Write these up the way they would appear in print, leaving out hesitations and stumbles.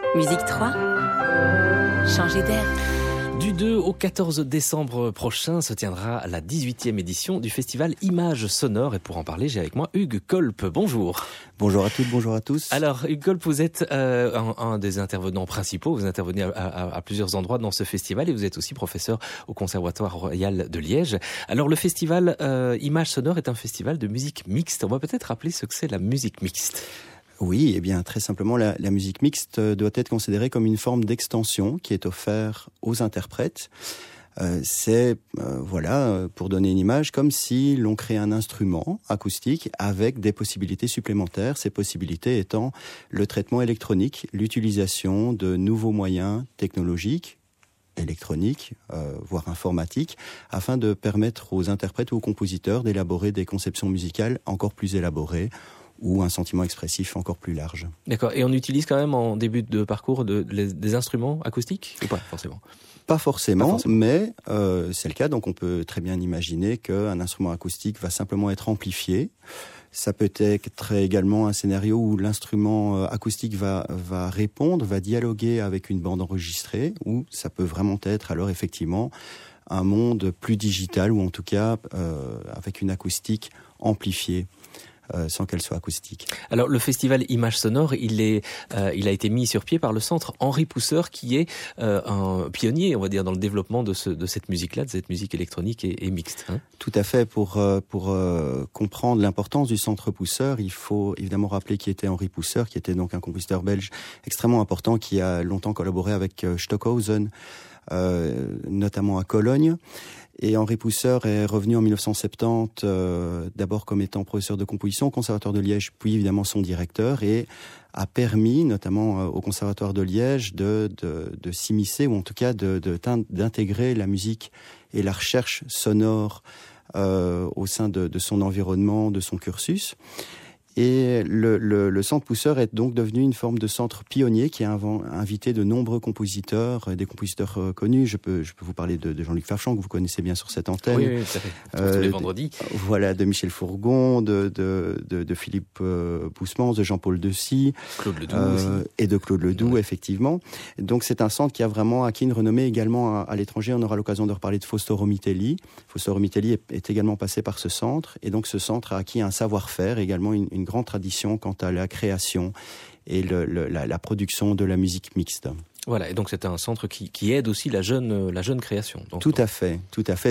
Musique 3, changer d'air. Du 2 au 14 décembre prochain se tiendra la 18e édition du festival Images Sonores. Et pour en parler, j'ai avec moi Hugues Kolp. Bonjour. Bonjour à toutes, bonjour à tous. Alors, Hugues Kolp, vous êtes un des intervenants principaux. Vous intervenez à plusieurs endroits dans ce festival et vous êtes aussi professeur au Conservatoire Royal de Liège. Alors, le festival Images Sonores est un festival de musique mixte. On va peut-être rappeler ce que c'est la musique mixte. Oui, eh bien très simplement, la musique mixte doit être considérée comme une forme d'extension qui est offerte aux interprètes. C'est, pour donner une image, comme si l'on crée un instrument acoustique avec des possibilités supplémentaires, ces possibilités étant le traitement électronique, l'utilisation de nouveaux moyens technologiques, électroniques, voire informatiques, afin de permettre aux interprètes ou aux compositeurs d'élaborer des conceptions musicales encore plus élaborées, ou un sentiment expressif encore plus large. D'accord. Et on utilise quand même en début de parcours des instruments acoustiques ou pas forcément ? Pas forcément, mais c'est le cas. Donc on peut très bien imaginer qu'un instrument acoustique va simplement être amplifié. Ça peut être également un scénario où l'instrument acoustique va répondre, va dialoguer avec une bande enregistrée, ou ça peut vraiment être alors effectivement un monde plus digital, ou en tout cas avec une acoustique amplifiée. Sans qu'elle soit acoustique. Alors le festival Images Sonores, il a été mis sur pied par le centre Henri Pousseur, qui est un pionnier, on va dire, dans le développement de cette musique-là, de cette musique électronique et mixte. Hein. Tout à fait. Pour comprendre l'importance du centre Pousseur, il faut évidemment rappeler qui était Henri Pousseur, qui était donc un compositeur belge extrêmement important, qui a longtemps collaboré avec Stockhausen, notamment à Cologne. Et Henri Pousseur est revenu en 1970, d'abord comme étant professeur de composition au Conservatoire de Liège, puis évidemment son directeur, et a permis, notamment au Conservatoire de Liège, de s'immiscer, ou en tout cas d'intégrer la musique et la recherche sonore au sein de son environnement, de son cursus. Et le centre Pousseur est donc devenu une forme de centre pionnier qui a invité de nombreux compositeurs, des compositeurs connus. Je peux vous parler de Jean-Luc Farchon, que vous connaissez bien sur cette antenne. Oui, tout à fait. Tous les vendredis. Voilà, de Michel Fourgon, de Philippe Poussemans, de Jean-Paul Dessy. Claude Ledoux aussi. Et de Claude Ledoux, effectivement. Donc c'est un centre qui a vraiment acquis une renommée également à l'étranger. On aura l'occasion de reparler de Fausto Romitelli. Fausto Romitelli est également passé par ce centre. Et donc ce centre a acquis un savoir-faire, également une grande tradition quant à la création et la production de la musique mixte. Voilà, et donc c'est un centre qui aide aussi la jeune création. Donc, tout à fait.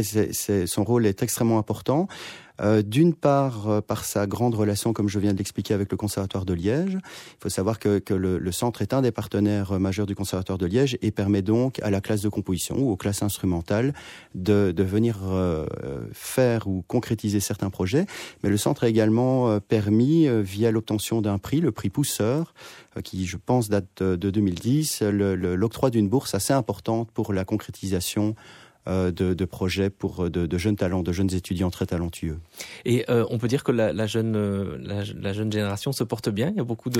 Son rôle est extrêmement important. D'une part, par sa grande relation, comme je viens de l'expliquer, avec le Conservatoire de Liège. Il faut savoir que le centre est un des partenaires majeurs du Conservatoire de Liège et permet donc à la classe de composition ou aux classes instrumentales de venir faire ou concrétiser certains projets. Mais le centre a également permis, via l'obtention d'un prix, le prix Pousseur, qui, je pense, date de 2010, l'octroi d'une bourse assez importante pour la concrétisation de projets pour de jeunes talents, de jeunes étudiants très talentueux. Et on peut dire que la jeune génération se porte bien. Il y a beaucoup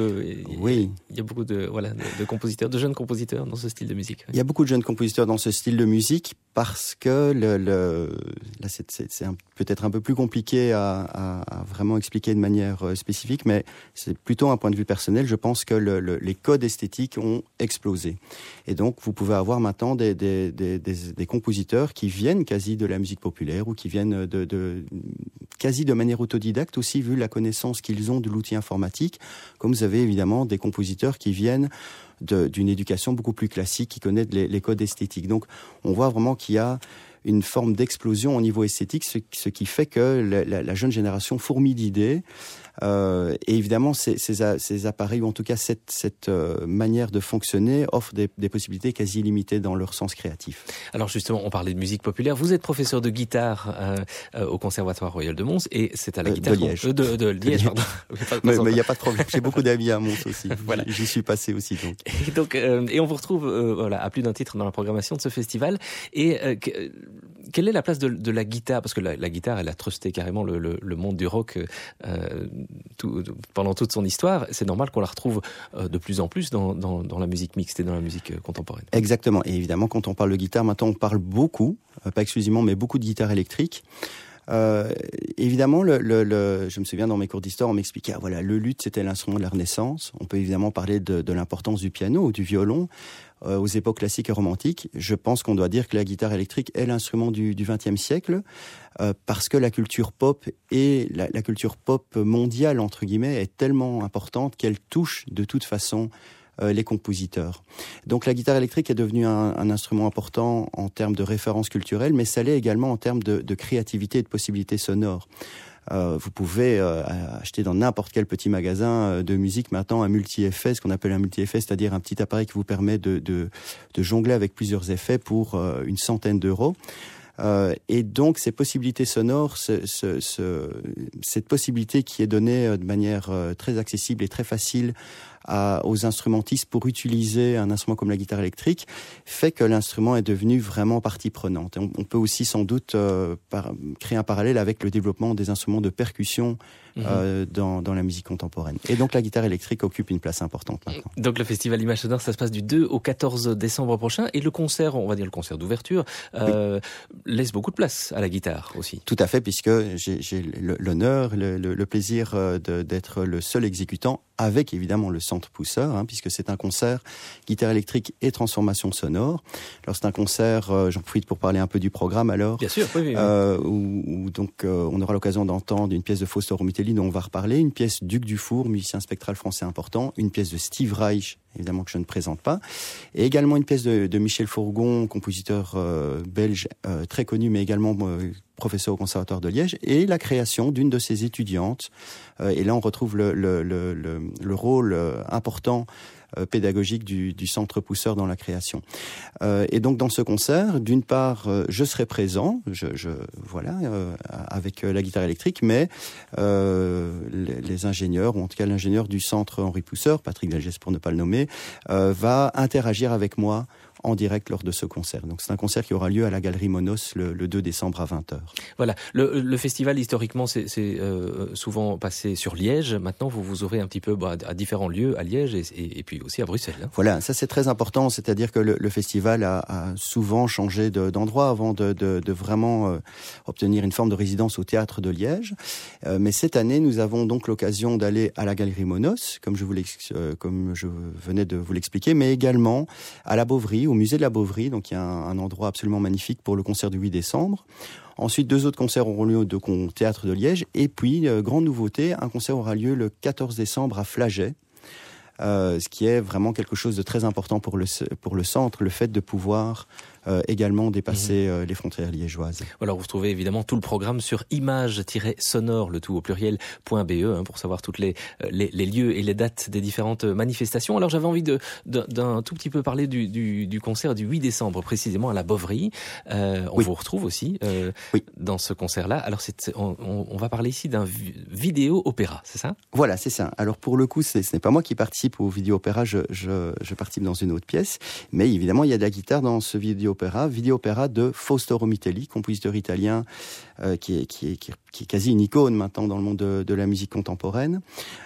de compositeurs, de jeunes compositeurs dans ce style de musique. Il y a beaucoup de jeunes compositeurs dans ce style de musique parce que là c'est peut-être un peu plus compliqué à vraiment expliquer de manière spécifique, mais c'est plutôt un point de vue personnel. Je pense que les codes esthétiques ont explosé. Et donc vous pouvez avoir maintenant des compositeurs qui viennent quasi de la musique populaire ou qui viennent quasi de manière autodidacte aussi, vu la connaissance qu'ils ont de l'outil informatique. Comme vous avez évidemment des compositeurs qui viennent d'une éducation beaucoup plus classique, qui connaissent les codes esthétiques. Donc on voit vraiment qu'il y a une forme d'explosion au niveau esthétique, ce qui fait que la jeune génération fourmille d'idées. Et évidemment, ces appareils, ou en tout cas cette manière de fonctionner, offrent des possibilités quasi illimitées dans leur sens créatif. Alors justement, on parlait de musique populaire. Vous êtes professeur de guitare au Conservatoire Royal de Mons, et c'est à la guitare... De Liège. De Liège, pardon. Mais il n'y a pas de problème. J'ai beaucoup d'amis à Mons aussi. Voilà. J'y suis passé aussi. Et on vous retrouve à plus d'un titre dans la programmation de ce festival. Et quelle est la place de la guitare ? Parce que la guitare, elle a trusté carrément le monde du rock pendant toute son histoire. C'est normal qu'on la retrouve de plus en plus dans la musique mixte et dans la musique contemporaine. Exactement. Et évidemment, quand on parle de guitare, maintenant on parle beaucoup, pas exclusivement, mais beaucoup de guitare électrique. Évidemment, je me souviens dans mes cours d'histoire, on m'expliquait, voilà, le luth c'était l'instrument de la Renaissance. On peut évidemment parler de l'importance du piano ou du violon aux époques classiques et romantiques. Je pense qu'on doit dire que la guitare électrique est l'instrument du XXe siècle parce que la culture pop et la culture pop mondiale entre guillemets est tellement importante qu'elle touche de toute façon les compositeurs. Donc la guitare électrique est devenue un instrument important en termes de référence culturelle, mais ça l'est également en termes de créativité et de possibilités sonores. Vous pouvez acheter dans n'importe quel petit magasin de musique maintenant un multi-effet, ce qu'on appelle un multi-effet, c'est-à-dire un petit appareil qui vous permet de jongler avec plusieurs effets pour une centaine d'euros. Et donc ces possibilités sonores, cette possibilité qui est donnée de manière très accessible et très facile aux instrumentistes pour utiliser un instrument comme la guitare électrique, fait que l'instrument est devenu vraiment partie prenante. On peut aussi sans doute créer un parallèle avec le développement des instruments de percussion dans la musique contemporaine. Et donc la guitare électrique occupe une place importante maintenant. Donc le festival Images Sonores, ça se passe du 2 au 14 décembre prochain, et le concert, on va dire le concert d'ouverture, laisse beaucoup de place à la guitare aussi. Tout à fait, puisque j'ai l'honneur, le plaisir d'être le seul exécutant, avec évidemment le Centre Pousseur, puisque c'est un concert guitare électrique et transformation sonore. Alors c'est un concert, j'en profite pour parler un peu du programme alors. Bien sûr, oui. Où donc on aura l'occasion d'entendre une pièce de Fausto Romitelli dont on va reparler, une pièce Duc Dufour, musicien spectral français important, une pièce de Steve Reich, évidemment que je ne présente pas, et également une pièce de Michel Fourgon, compositeur belge très connu, mais également professeur au Conservatoire de Liège, et la création d'une de ses étudiantes. Et là, on retrouve le rôle important pédagogique du Centre Pousseur dans la création. Et donc, dans ce concert, d'une part, je serai présent, avec la guitare électrique, mais les ingénieurs, ou en tout cas l'ingénieur du Centre Henri Pousseur, Patrick Delgès pour ne pas le nommer, va interagir avec moi en direct lors de ce concert. Donc c'est un concert qui aura lieu à la Galerie Monos le 2 décembre à 20h. Voilà, le festival historiquement c'est souvent passé sur Liège. Maintenant vous ouvrez un petit peu à différents lieux à Liège et puis aussi à Bruxelles. Voilà, ça c'est très important, c'est-à-dire que le festival a souvent changé d'endroit avant de vraiment obtenir une forme de résidence au Théâtre de Liège. Mais cette année, nous avons donc l'occasion d'aller à la Galerie Monos, comme je venais de vous l'expliquer, mais également à la Beauvrie, au musée de la Beauvrie, donc il y a un endroit absolument magnifique pour le concert du 8 décembre. Ensuite, 2 autres concerts auront lieu au Théâtre de Liège. Et puis, grande nouveauté, un concert aura lieu le 14 décembre à Flagey, ce qui est vraiment quelque chose de très important pour le centre, le fait de pouvoir également dépasser les frontières liégeoises. Voilà, vous retrouvez évidemment tout le programme sur image-sonore, le tout au pluriel.be, pour savoir toutes les lieux et les dates des différentes manifestations. Alors j'avais envie d'un tout petit peu parler du concert du 8 décembre, précisément à la Beauvrie. On vous retrouve aussi dans ce concert-là. Alors on va parler ici d'un vidéo-opéra, c'est ça ? Voilà, c'est ça. Alors pour le coup, ce n'est pas moi qui participe au vidéo-opéra, je participe dans une autre pièce, mais évidemment il y a de la guitare dans ce vidéo-opéra de Fausto Romitelli, compositeur italien qui est quasi une icône maintenant dans le monde de la musique contemporaine.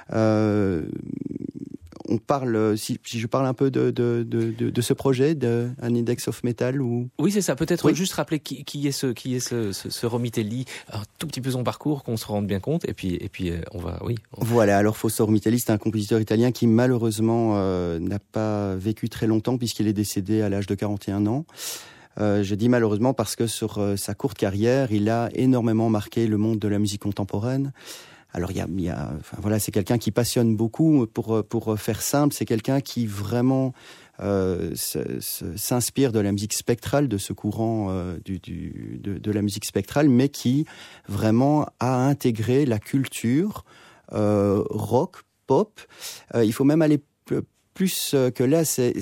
On parle, si je parle un peu de ce projet, un Index of Metal ou... Oui, c'est ça. Peut-être juste rappeler qui est ce Romitelli, un tout petit peu son parcours, qu'on se rende bien compte, et puis on va... Voilà, alors Fausto Romitelli, c'est un compositeur italien qui malheureusement n'a pas vécu très longtemps puisqu'il est décédé à l'âge de 41 ans. Je dis malheureusement parce que sur sa courte carrière, il a énormément marqué le monde de la musique contemporaine. Alors c'est quelqu'un qui passionne beaucoup. Pour faire simple, c'est quelqu'un qui vraiment s'inspire de la musique spectrale, de ce courant de la musique spectrale, mais qui vraiment a intégré la culture rock, pop. Il faut même aller plus que là, c'est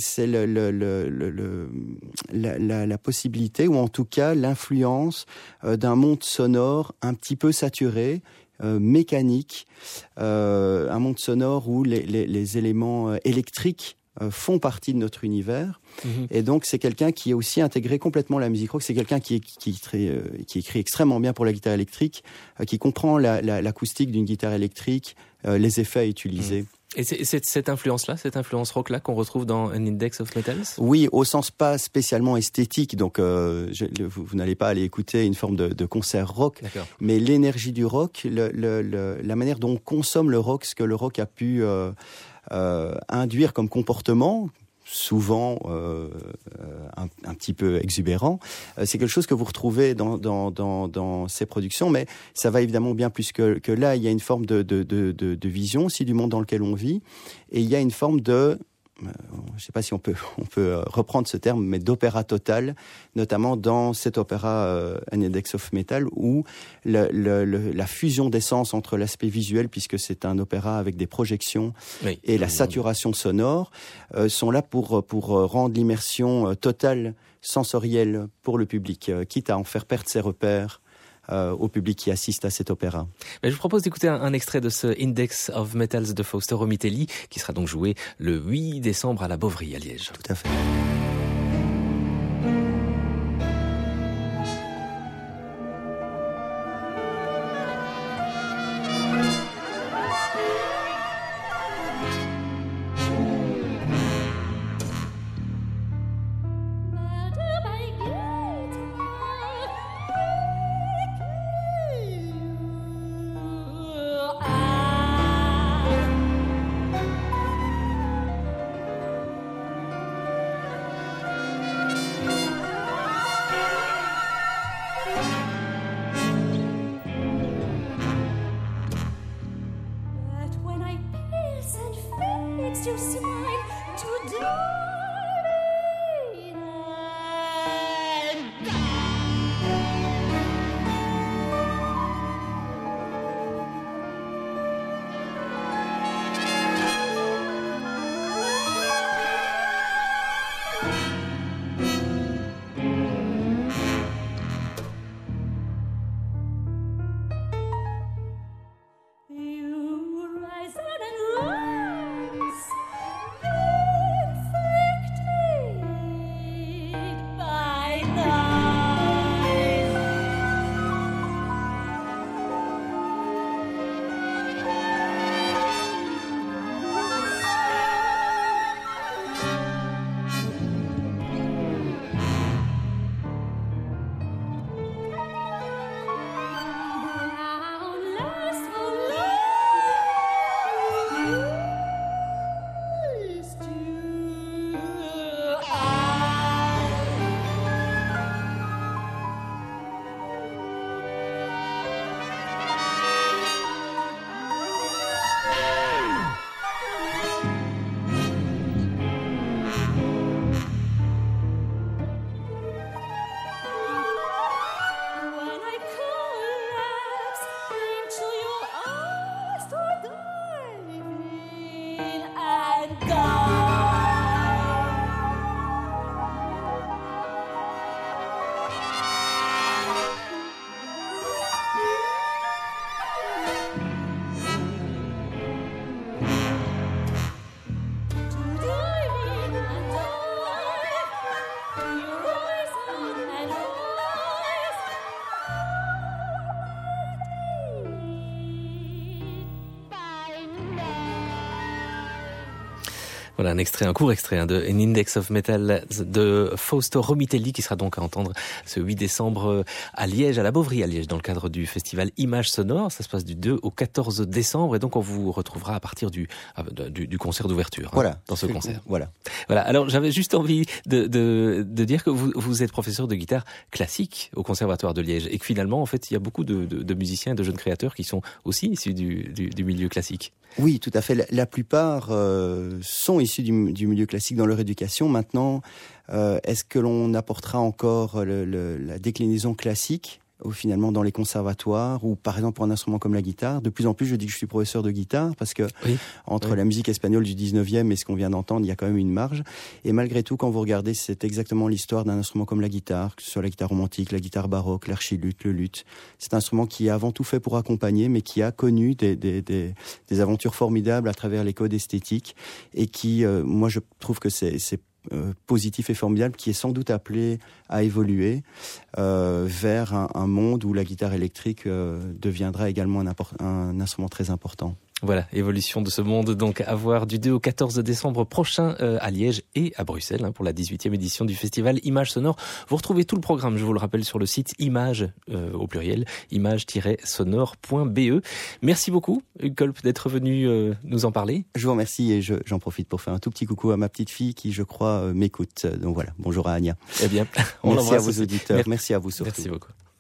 la possibilité, ou en tout cas l'influence d'un monde sonore un petit peu saturé, mécanique, un monde sonore où les éléments électriques font partie de notre univers. Et donc c'est quelqu'un qui a aussi intégré complètement la musique rock. C'est quelqu'un qui écrit extrêmement bien pour la guitare électrique, qui comprend l'acoustique d'une guitare électrique, les effets à utiliser. Et c'est cette influence-là, cette influence rock-là qu'on retrouve dans An Index of Metals? Oui, au sens pas spécialement esthétique. Donc, vous n'allez pas aller écouter une forme de concert rock. D'accord. Mais l'énergie du rock, la manière dont on consomme le rock, ce que le rock a pu induire comme comportement, souvent un petit peu exubérant, c'est quelque chose que vous retrouvez dans ces productions, mais ça va évidemment bien plus que là. Il y a une forme de vision aussi du monde dans lequel on vit, et il y a une forme de... je ne sais pas si on peut reprendre ce terme, mais d'opéra total, notamment dans cet opéra An Index of Metal, où la fusion des sens entre l'aspect visuel, puisque c'est un opéra avec des projections, oui, et la saturation sonore, sont là pour rendre l'immersion totale, sensorielle pour le public, quitte à en faire perdre ses repères au public qui assiste à cet opéra. Je vous propose d'écouter un extrait de ce Index of Metals de Fausto Romitelli, qui sera donc joué le 8 décembre à la Bovry à Liège. Tout à fait. Voilà un court extrait de An Index of Metal de Fausto Romitelli, qui sera donc à entendre ce 8 décembre à Liège, à la Bovry à Liège, dans le cadre du festival Images Sonores. Ça se passe du 2 au 14 décembre, et donc on vous retrouvera à partir du concert d'ouverture. Voilà, dans ce concert. Voilà. Alors j'avais juste envie de dire que vous êtes professeur de guitare classique au Conservatoire de Liège, et que finalement, en fait, il y a beaucoup de musiciens et de jeunes créateurs qui sont aussi issus du milieu classique. Oui, tout à fait. La plupart sont issus du milieu classique dans leur éducation. Maintenant, est-ce que l'on apportera encore la déclinaison classique finalement dans les conservatoires, ou par exemple pour un instrument comme la guitare? De plus en plus, je dis que je suis professeur de guitare, parce que entre la musique espagnole du 19e et ce qu'on vient d'entendre, il y a quand même une marge. Et malgré tout, quand vous regardez, c'est exactement l'histoire d'un instrument comme la guitare, que ce soit la guitare romantique, la guitare baroque, l'archiluth, le luth. C'est un instrument qui est avant tout fait pour accompagner, mais qui a connu des aventures formidables à travers les codes esthétiques, et qui, moi, je trouve que c'est positif et formidable, qui est sans doute appelé à évoluer vers un monde où la guitare électrique deviendra également un instrument très important. Voilà, évolution de ce monde, donc à voir du 2 au 14 décembre prochain à Liège et à Bruxelles pour la 18e édition du festival Images Sonores. Vous retrouvez tout le programme, je vous le rappelle, sur le site image, au pluriel, image-sonore.be. Merci beaucoup, Hugues Kolb, d'être venu nous en parler. Je vous remercie et j'en profite pour faire un tout petit coucou à ma petite fille qui, je crois, m'écoute. Donc voilà, bonjour à Anya. Eh bien, merci à vos auditeurs, merci à vous surtout. Merci beaucoup.